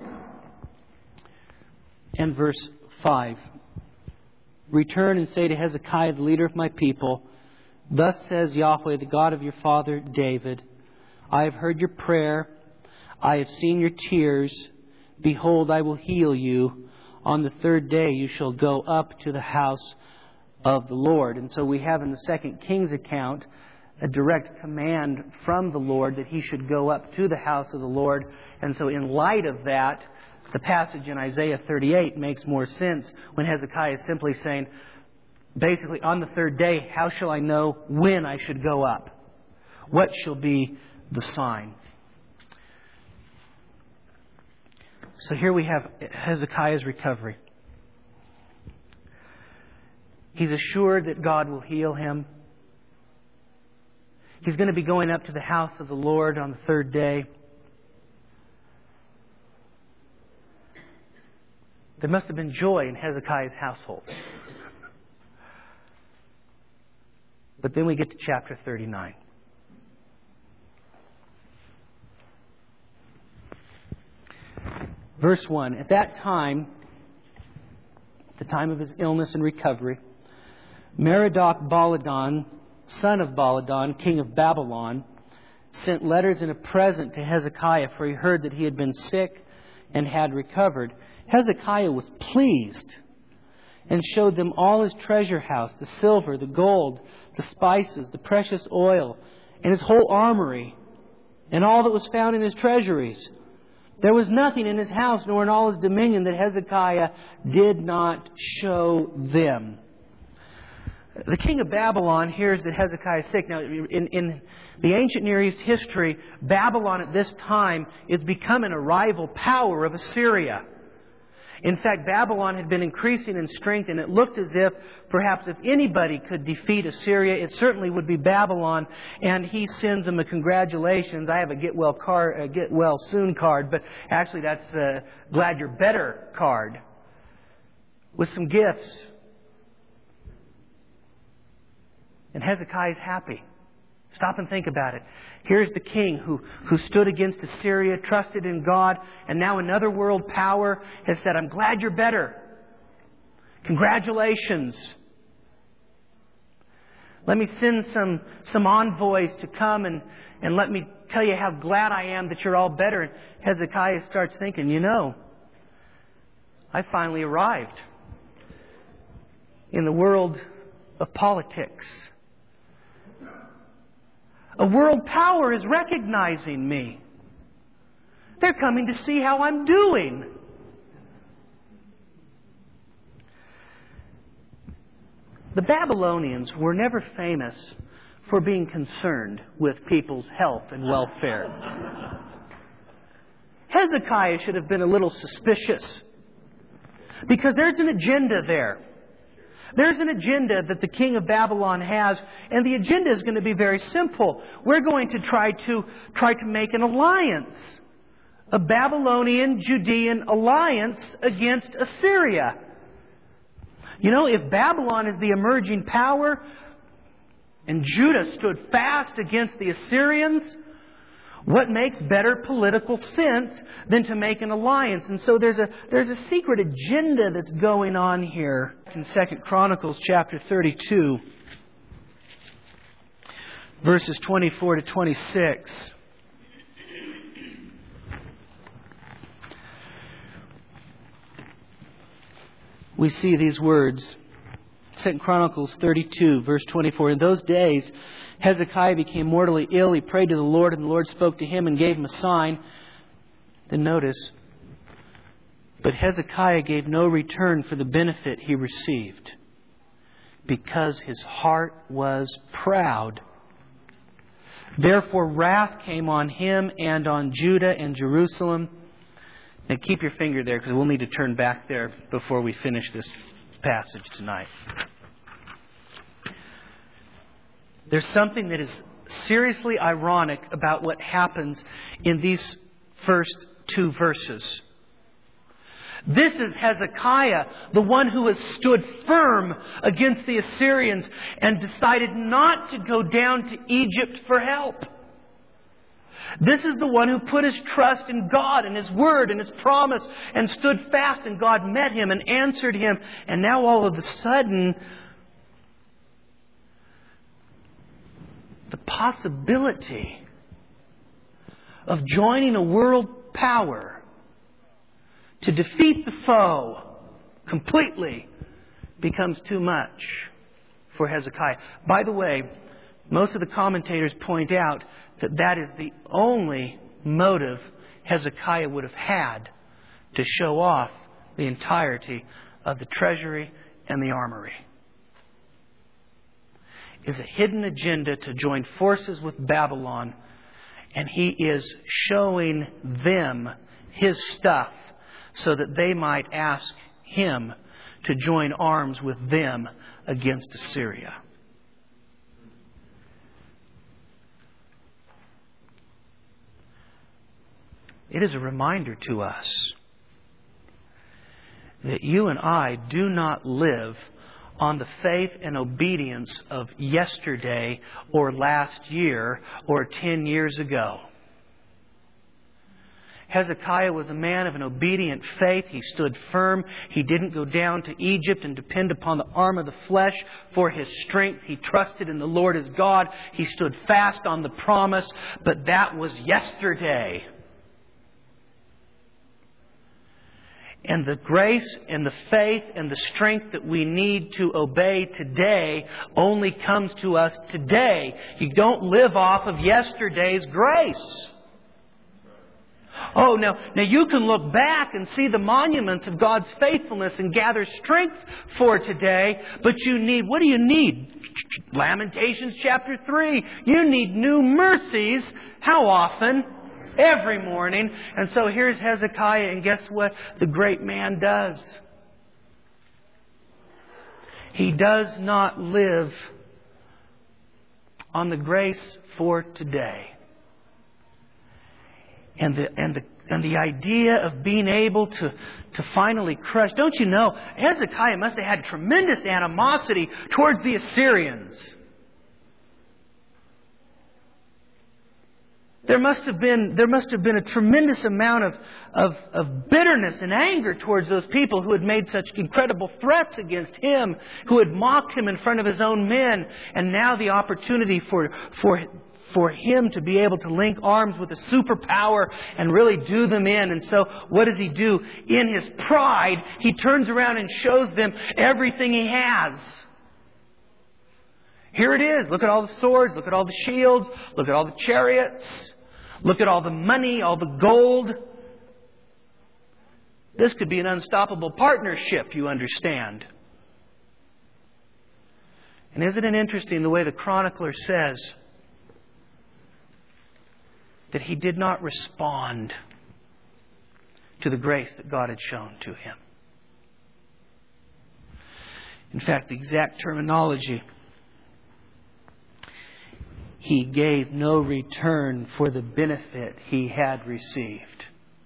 and verse five. Return and say to Hezekiah, the leader of my people, thus says Yahweh, the God of your father David, I have heard your prayer. I have seen your tears. Behold, I will heal you. On the third day you shall go up to the house of the Lord. And so we have in the Second Kings account a direct command from the Lord that he should go up to the house of the Lord. And so in light of that, the passage in Isaiah thirty-eight makes more sense when Hezekiah is simply saying, basically, on the third day, how shall I know when I should go up? What shall be the sign? So here we have Hezekiah's recovery. He's assured that God will heal him. He's going to be going up to the house of the Lord on the third day. There must have been joy in Hezekiah's household. But then we get to chapter thirty-nine. Verse one, at that time, the time of his illness and recovery, Merodach-Baladan, son of Baladan, king of Babylon, sent letters and a present to Hezekiah, for he heard that he had been sick and had recovered. Hezekiah was pleased and showed them all his treasure house, the silver, the gold, the spices, the precious oil, and his whole armory, and all that was found in his treasuries. There was nothing in his house nor in all his dominion that Hezekiah did not show them. The king of Babylon hears that Hezekiah is sick. Now, in, in the ancient Near East history, Babylon at this time is becoming a rival power of Assyria. In fact, Babylon had been increasing in strength, and it looked as if perhaps if anybody could defeat Assyria, it certainly would be Babylon. And he sends them a congratulations. I have a get well card, a get well soon card, but actually that's a glad you're better card with some gifts. And Hezekiah is happy. Stop and think about it. Here's the king who, who stood against Assyria, trusted in God, and now another world power has said, I'm glad you're better. Congratulations. Let me send some, some envoys to come and, and let me tell you how glad I am that you're all better. And Hezekiah starts thinking, you know, I finally arrived in the world of politics. A world power is recognizing me. They're coming to see how I'm doing. The Babylonians were never famous for being concerned with people's health and welfare. Hezekiah should have been a little suspicious, because there's an agenda there. There's an agenda that the king of Babylon has, and the agenda is going to be very simple. We're going to try to try to make an alliance, a Babylonian-Judean alliance against Assyria. You know, if Babylon is the emerging power and Judah stood fast against the Assyrians, what makes better political sense than to make an alliance? And so there's a there's a secret agenda that's going on here. In Second Chronicles chapter thirty-two, verses twenty-four to twenty-six. We see these words. Second Chronicles thirty-two, verse twenty-four. In those days, Hezekiah became mortally ill. He prayed to the Lord, and the Lord spoke to him and gave him a sign. Then notice, but Hezekiah gave no return for the benefit he received, because his heart was proud. Therefore wrath came on him and on Judah and Jerusalem. Now keep your finger there, because we'll need to turn back there before we finish this passage tonight. There's something that is seriously ironic about what happens in these first two verses. This is Hezekiah, the one who has stood firm against the Assyrians and decided not to go down to Egypt for help. This is the one who put his trust in God and His Word and His promise and stood fast, and God met him and answered him. And now all of a sudden, the possibility of joining a world power to defeat the foe completely becomes too much for Hezekiah. By the way, most of the commentators point out that that is the only motive Hezekiah would have had to show off the entirety of the treasury and the armory. Is a hidden agenda to join forces with Babylon, and he is showing them his stuff so that they might ask him to join arms with them against Assyria. It is a reminder to us that you and I do not live on the faith and obedience of yesterday or last year or ten years ago. Hezekiah was a man of an obedient faith. He stood firm. He didn't go down to Egypt and depend upon the arm of the flesh for his strength. He trusted in the Lord as God. He stood fast on the promise. But that was yesterday. And the grace and the faith and the strength that we need to obey today only comes to us today. You don't live off of yesterday's grace. Oh, now, now you can look back and see the monuments of God's faithfulness and gather strength for today, but you need, what do you need? Lamentations chapter three. You need new mercies. How often? Every morning. And so here's Hezekiah, and guess what the great man does? He does not live on the grace for today. And the and the and the idea of being able to, to finally crush. Don't you know, Hezekiah must have had tremendous animosity towards the Assyrians. There must have been there must have been a tremendous amount of, of, of bitterness and anger towards those people who had made such incredible threats against him, who had mocked him in front of his own men, and now the opportunity for for for him to be able to link arms with a superpower and really do them in. And so what does he do? In his pride, he turns around and shows them everything he has. Here it is. Look at all the swords. Look at all the shields. Look at all the chariots. Look at all the money, all the gold. This could be an unstoppable partnership, you understand. And isn't it interesting the way the chronicler says that he did not respond to the grace that God had shown to him. In fact, the exact terminology, he gave no return for the benefit he had received.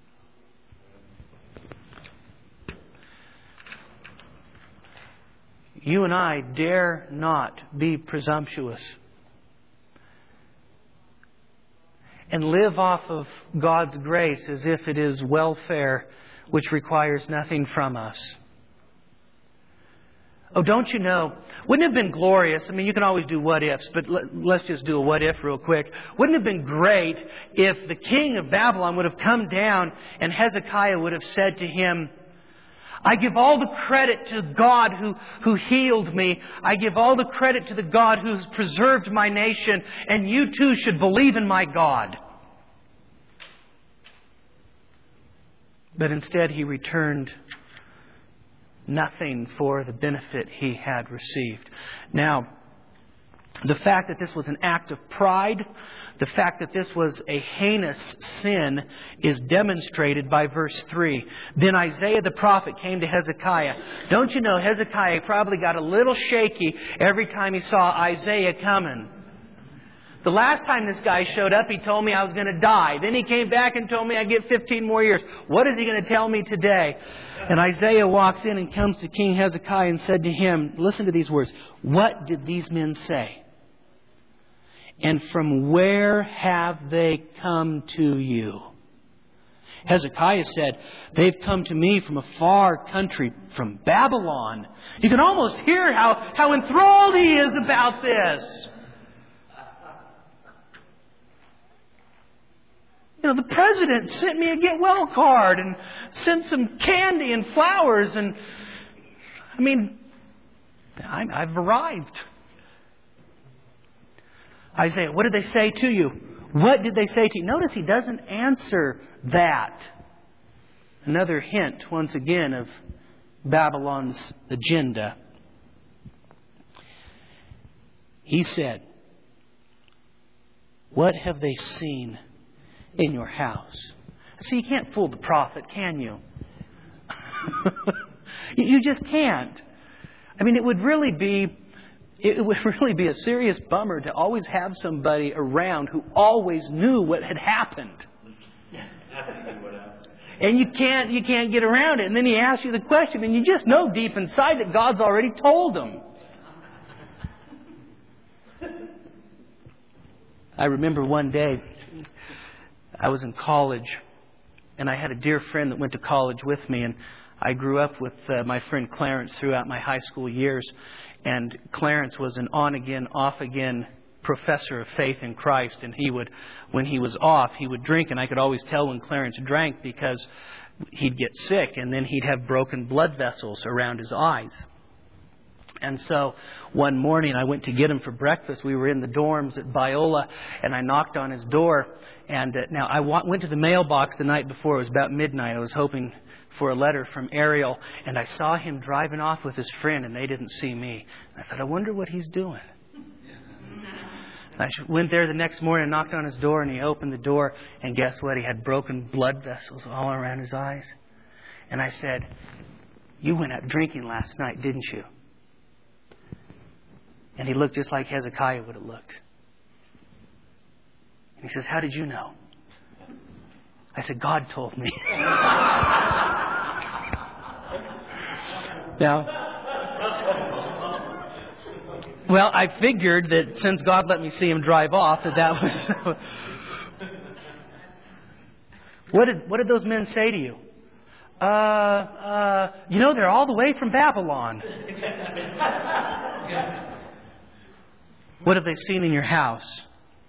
You and I dare not be presumptuous and live off of God's grace as if it is welfare which requires nothing from us. Oh, don't you know, wouldn't it have been glorious? I mean, you can always do what ifs, but let's just do a what if real quick. Wouldn't it have been great if the king of Babylon would have come down and Hezekiah would have said to him, I give all the credit to God who, who healed me. I give all the credit to the God who has preserved my nation. And you too should believe in my God. But instead he returned nothing for the benefit he had received. Now, the fact that this was an act of pride, the fact that this was a heinous sin, is demonstrated by verse three. Then Isaiah the prophet came to Hezekiah. Don't you know, Hezekiah probably got a little shaky every time he saw Isaiah coming. The last time this guy showed up, he told me I was going to die. Then he came back and told me I'd get fifteen more years. What is he going to tell me today? And Isaiah walks in and comes to King Hezekiah and said to him, listen to these words, what did these men say? And from where have they come to you? Hezekiah said, they've come to me from a far country, from Babylon. You can almost hear how, how enthralled he is about this. You know, the president sent me a get well card and sent some candy and flowers. And, I mean, I'm, I've arrived. Isaiah, what did they say to you? What did they say to you? Notice he doesn't answer that. Another hint, once again, of Babylon's agenda. He said, what have they seen in your house? See, you can't fool the prophet, can you? You just can't. I mean, it would really be It would really be a serious bummer to always have somebody around who always knew what had happened. And you can't you can't get around it. And then he asks you the question, and you just know deep inside that God's already told him. I remember one day, I was in college, And I had a dear friend that went to college with me, and I grew up with uh, my friend Clarence throughout my high school years. And Clarence was an on-again, off-again professor of faith in Christ. And he would, when he was off, he would drink. And I could always tell when Clarence drank because he'd get sick, and then he'd have broken blood vessels around his eyes. And so one morning I went to get him for breakfast. We were in the dorms at Biola, and I knocked on his door. And uh, now I wa- went to the mailbox the night before. It was about midnight. I was hoping for a letter from Ariel, and I saw him driving off with his friend, and they didn't see me. I thought, I wonder what he's doing. I went there the next morning and knocked on his door, and he opened the door, and guess what? He had broken blood vessels all around his eyes. And I said, you went out drinking last night, didn't you? And he looked just like Hezekiah would have looked. And he says, how did you know? I said, God told me. Now, well, I figured that since God let me see him drive off, that that was... What did, what did those men say to you? Uh, uh, you know, they're all the way from Babylon. What have they seen in your house?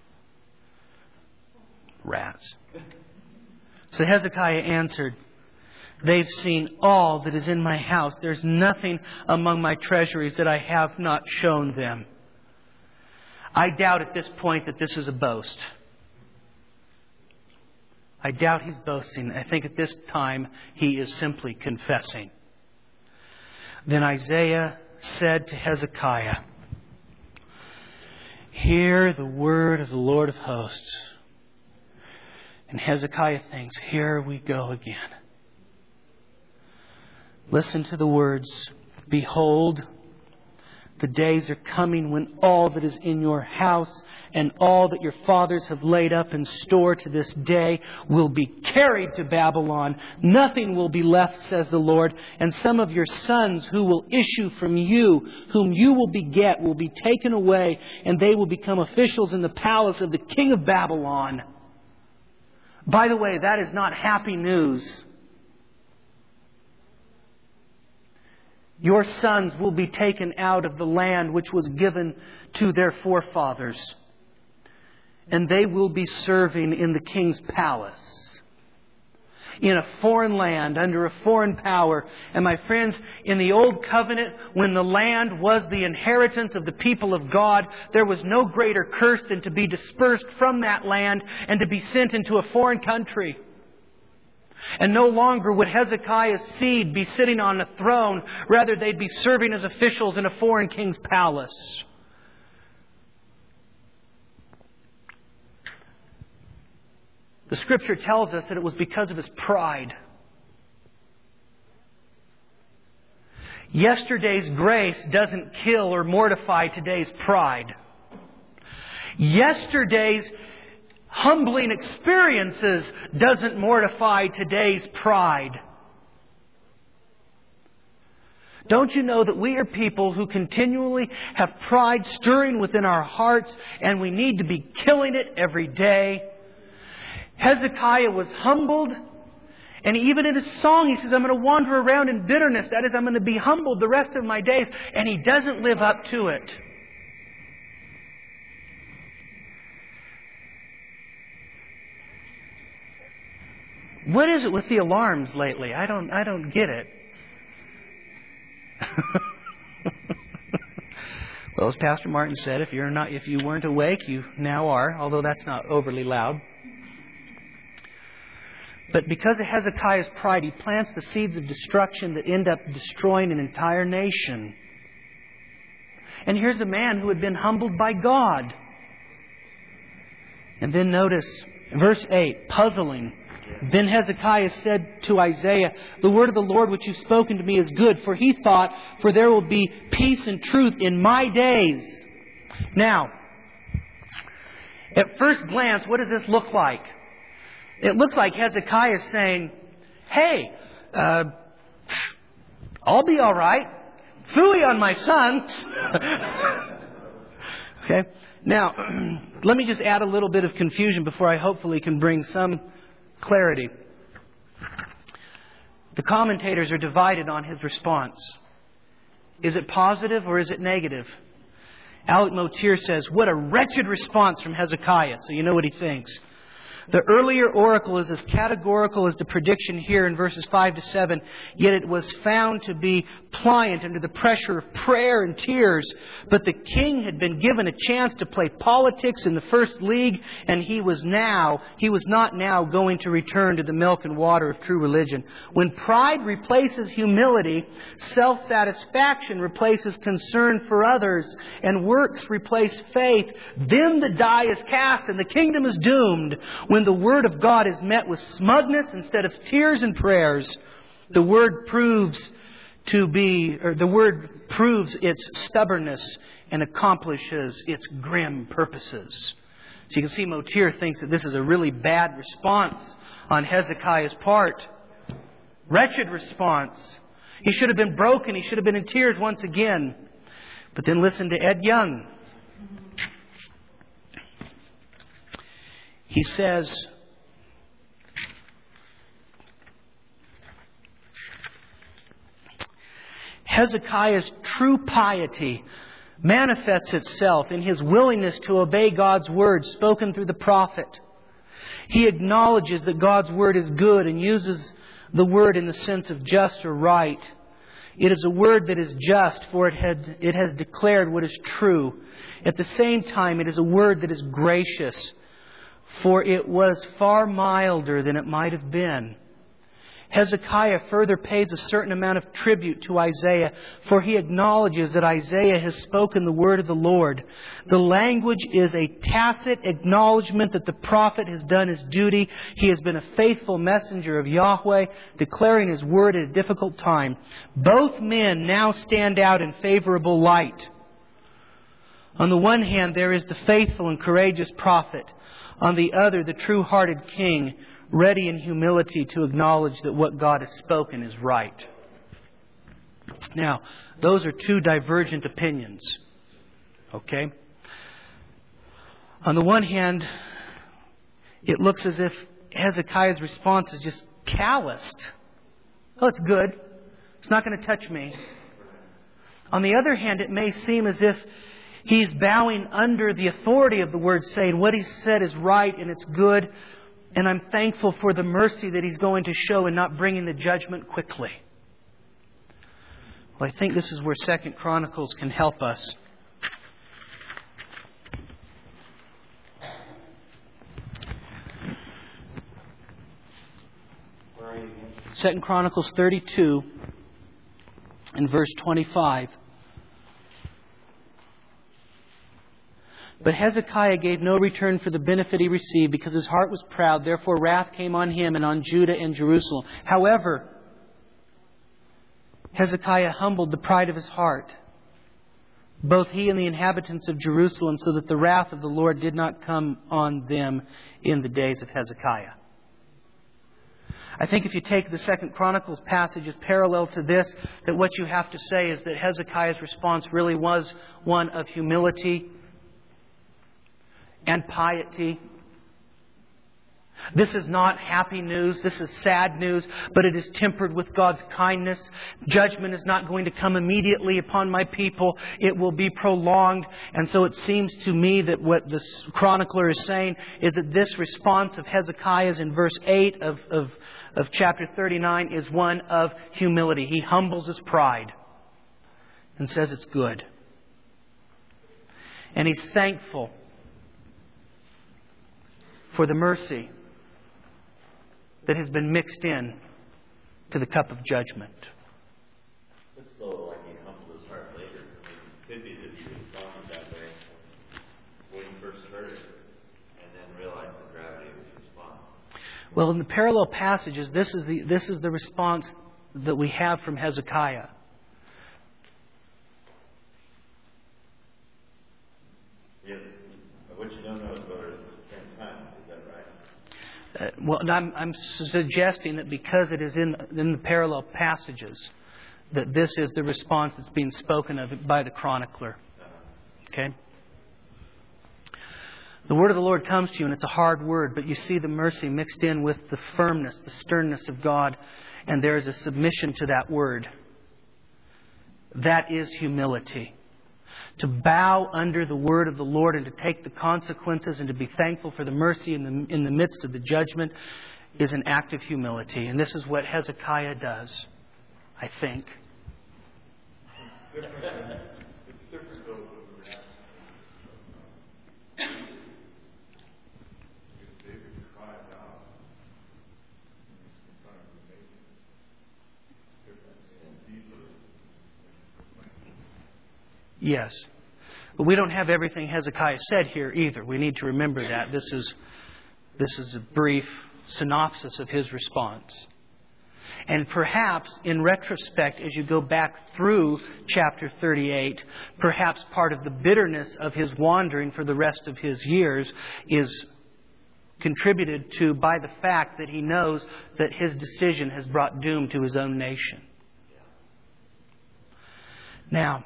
Rats. So Hezekiah answered, they've seen all that is in my house. There's nothing among my treasuries that I have not shown them. I doubt at this point that this is a boast. I doubt he's boasting. I think at this time he is simply confessing. Then Isaiah said to Hezekiah, hear the word of the Lord of hosts. And Hezekiah thinks, here we go again. Listen to the words. Behold, the days are coming when all that is in your house and all that your fathers have laid up in store to this day will be carried to Babylon. Nothing will be left, says the Lord. And some of your sons who will issue from you, whom you will beget, will be taken away, and they will become officials in the palace of the king of Babylon. By the way, that is not happy news. Your sons will be taken out of the land which was given to their forefathers, and they will be serving in the king's palace, in a foreign land, under a foreign power. And my friends, in the Old Covenant, when the land was the inheritance of the people of God, there was no greater curse than to be dispersed from that land and to be sent into a foreign country. And no longer would Hezekiah's seed be sitting on a throne. Rather, they'd be serving as officials in a foreign king's palace. The Scripture tells us that it was because of his pride. Yesterday's grace doesn't kill or mortify today's pride. Yesterday's humbling experiences doesn't mortify today's pride. Don't you know that we are people who continually have pride stirring within our hearts, and we need to be killing it every day? Hezekiah was humbled, and even in his song he says, I'm going to wander around in bitterness. That is, I'm going to be humbled the rest of my days. And he doesn't live up to it. What is it with the alarms lately? I don't I don't get it. Well, as Pastor Martin said, if you're not if you weren't awake, you now are, although that's not overly loud. But because of Hezekiah's pride, he plants the seeds of destruction that end up destroying an entire nation. And here's a man who had been humbled by God. And then notice, verse eight, puzzling. Then Hezekiah said to Isaiah, the word of the Lord which you've spoken to me is good. For he thought, for there will be peace and truth in my days. Now, at first glance, what does this look like? It looks like Hezekiah is saying, hey, uh, I'll be all right. Phooey on my sons. Okay. Now, let me just add a little bit of confusion before I hopefully can bring some clarity. The commentators are divided on his response. Is it positive or is it negative? Alec Motyer says, what a wretched response from Hezekiah. So you know what he thinks. The earlier oracle is as categorical as the prediction here in verses five to seven, yet it was found to be pliant under the pressure of prayer and tears. But the king had been given a chance to play politics in the first league, and he was now, he was not now going to return to the milk and water of true religion. When pride replaces humility, self-satisfaction replaces concern for others, and works replace faith, then the die is cast and the kingdom is doomed. When the Word of God is met with smugness instead of tears and prayers, the Word proves to be, or the Word proves its stubbornness and accomplishes its grim purposes. So you can see Motyer thinks that this is a really bad response on Hezekiah's part. Wretched response. He should have been broken. He should have been in tears once again. But then listen to Ed Young. He says, Hezekiah's true piety manifests itself in his willingness to obey God's word spoken through the prophet. He acknowledges that God's word is good and uses the word in the sense of just or right. It is a word that is just, for it had, it has declared what is true. At the same time, it is a word that is gracious, for it was far milder than it might have been. Hezekiah further pays a certain amount of tribute to Isaiah, for he acknowledges that Isaiah has spoken the word of the Lord. The language is a tacit acknowledgement that the prophet has done his duty. He has been a faithful messenger of Yahweh, declaring his word at a difficult time. Both men now stand out in favorable light. On the one hand, there is the faithful and courageous prophet. On the other, the true-hearted king, ready in humility to acknowledge that what God has spoken is right. Now, those are two divergent opinions. Okay? On the one hand, it looks as if Hezekiah's response is just calloused. Oh, it's good. It's not going to touch me. On the other hand, it may seem as if he's bowing under the authority of the Word, saying what he said is right and it's good. And I'm thankful for the mercy that He's going to show in not bringing the judgment quickly. Well, I think this is where Second Chronicles can help us. Second Chronicles thirty-two and verse twenty-five. But Hezekiah gave no return for the benefit he received, because his heart was proud. Therefore wrath came on him and on Judah and Jerusalem. However, Hezekiah humbled the pride of his heart, both he and the inhabitants of Jerusalem, so that the wrath of the Lord did not come on them in the days of Hezekiah. I think if you take the Second Chronicles passage as parallel to this, that what you have to say is that Hezekiah's response really was one of humility and piety. This is not happy news. This is sad news, but it is tempered with God's kindness. Judgment is not going to come immediately upon my people. It will be prolonged. And so it seems to me that what the chronicler is saying is that this response of Hezekiah's in verse eight of, of, of chapter thirty-nine is one of humility. He humbles his pride and says it's good. And he's thankful for the mercy that has been mixed in to the cup of judgment. It's still like he humbled his heart later. It could be that he responded that way when he first heard it, and then realized the gravity of his response. Well, in the parallel passages, this is the this is the response that we have from Hezekiah. Yes, what you don't know is about it. Uh, well, I'm, I'm suggesting that because it is in, in the parallel passages, that this is the response that's being spoken of by the chronicler. Okay? The word of the Lord comes to you, and it's a hard word, but you see the mercy mixed in with the firmness, the sternness of God. and there is a submission to that word. That is humility. To bow under the word of the Lord and to take the consequences and to be thankful for the mercy in the, in the midst of the judgment is an act of humility. And this is what Hezekiah does, I think. It's different. It's different though from the reaction. Because David cries out and he's confronted with Nathan. Different, deeper. Yes. But we don't have everything Hezekiah said here either. We need to remember that. This is, this is a brief synopsis of his response. And perhaps, in retrospect, as you go back through chapter thirty-eight, perhaps part of the bitterness of his wandering for the rest of his years is contributed to by the fact that he knows that his decision has brought doom to his own nation. Now,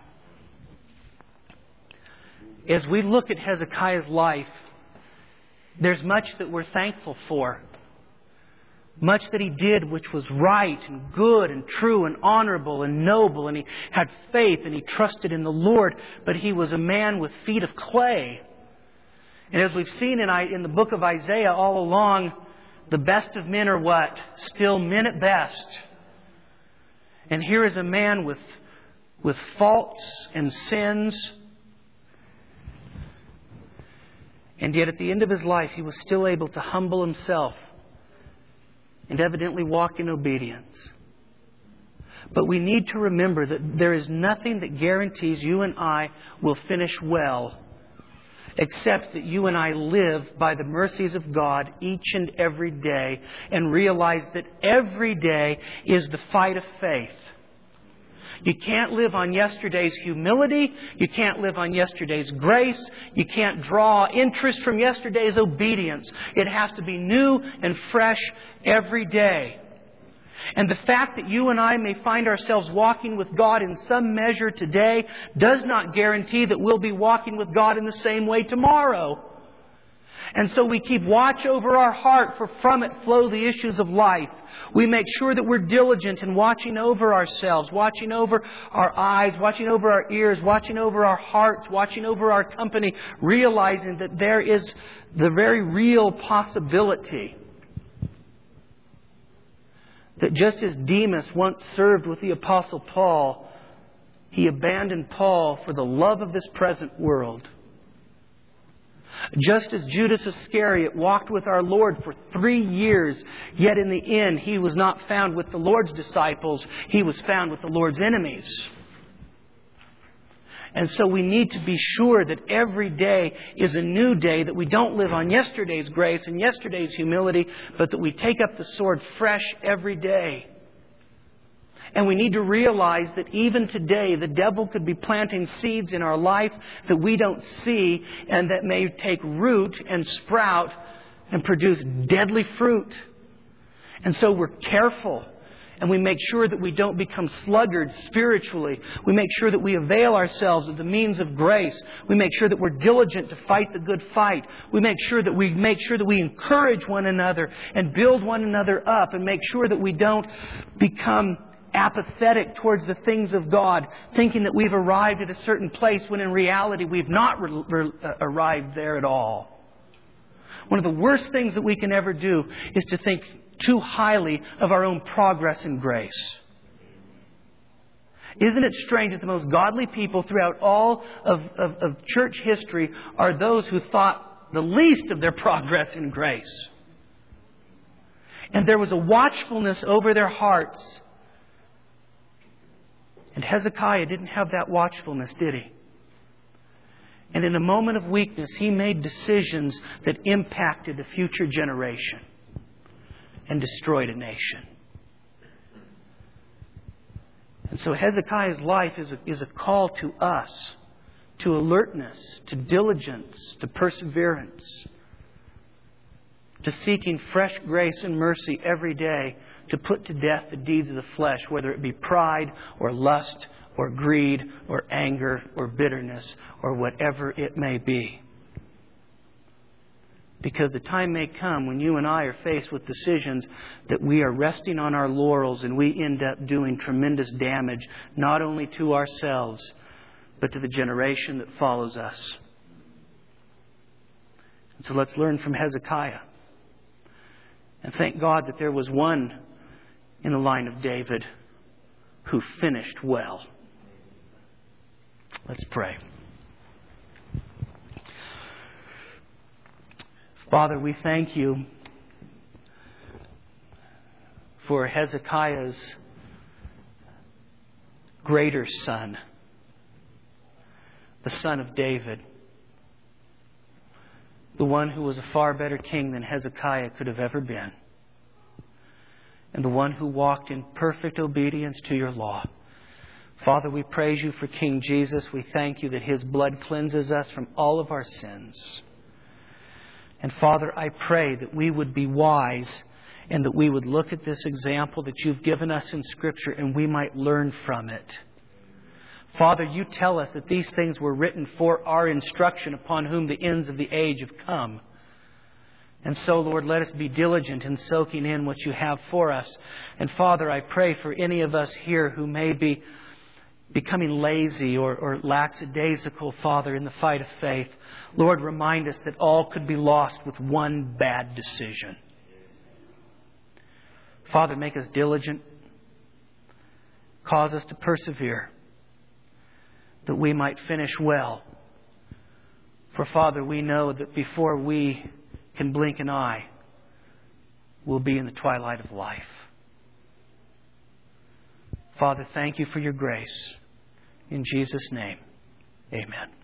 as we look at Hezekiah's life, there's much that we're thankful for. Much that he did which was right and good and true and honorable and noble. And he had faith and he trusted in the Lord. But he was a man with feet of clay. And as we've seen in, in the book of Isaiah all along, the best of men are what? Still men at best. And here is a man with, with faults and sins. And yet at the end of his life, he was still able to humble himself and evidently walk in obedience. But we need to remember that there is nothing that guarantees you and I will finish well, except that you and I live by the mercies of God each and every day and realize that every day is the fight of faith. You can't live on yesterday's humility. You can't live on yesterday's grace. You can't draw interest from yesterday's obedience. It has to be new and fresh every day. And the fact that you and I may find ourselves walking with God in some measure today does not guarantee that we'll be walking with God in the same way tomorrow. And so we keep watch over our heart, for from it flow the issues of life. We make sure that we're diligent in watching over ourselves, watching over our eyes, watching over our ears, watching over our hearts, watching over our company, realizing that there is the very real possibility that just as Demas once served with the Apostle Paul, he abandoned Paul for the love of this present world. Just as Judas Iscariot walked with our Lord for three years, yet in the end he was not found with the Lord's disciples, he was found with the Lord's enemies. And so we need to be sure that every day is a new day, that we don't live on yesterday's grace and yesterday's humility, but that we take up the sword fresh every day. And we need to realize that even today the devil could be planting seeds in our life that we don't see and that may take root and sprout and produce deadly fruit. And so we're careful and we make sure that we don't become sluggards spiritually. We make sure that we avail ourselves of the means of grace. We make sure that we're diligent to fight the good fight. We make sure that we make sure that we encourage one another and build one another up and make sure that we don't become apathetic towards the things of God, thinking that we've arrived at a certain place when in reality we've not re- re- arrived there at all. One of the worst things that we can ever do is to think too highly of our own progress in grace. Isn't it strange that the most godly people throughout all of, of, of church history are those who thought the least of their progress in grace? And there was a watchfulness over their hearts. And Hezekiah didn't have that watchfulness, did he? And in a moment of weakness, he made decisions that impacted a future generation and destroyed a nation. And so Hezekiah's life is a, is a call to us, to alertness, to diligence, to perseverance, to seeking fresh grace and mercy every day, to put to death the deeds of the flesh, whether it be pride or lust or greed or anger or bitterness or whatever it may be. Because the time may come when you and I are faced with decisions that we are resting on our laurels and we end up doing tremendous damage, not only to ourselves, but to the generation that follows us. And so let's learn from Hezekiah. And thank God that there was one in the line of David who finished well. Let's pray. Father, we thank you for Hezekiah's greater son, the son of David, the one who was a far better king than Hezekiah could have ever been, and the one who walked in perfect obedience to your law. Father, we praise you for King Jesus. We thank you that His blood cleanses us from all of our sins. And Father, I pray that we would be wise and that we would look at this example that you've given us in Scripture and we might learn from it. Father, you tell us that these things were written for our instruction, upon whom the ends of the age have come. And so, Lord, let us be diligent in soaking in what you have for us. And Father, I pray for any of us here who may be becoming lazy or, or lackadaisical, Father, in the fight of faith. Lord, remind us that all could be lost with one bad decision. Father, make us diligent. Cause us to persevere, that we might finish well. For Father, we know that before we can blink an eye, we'll be in the twilight of life. Father, thank you for your grace. In Jesus' name, amen.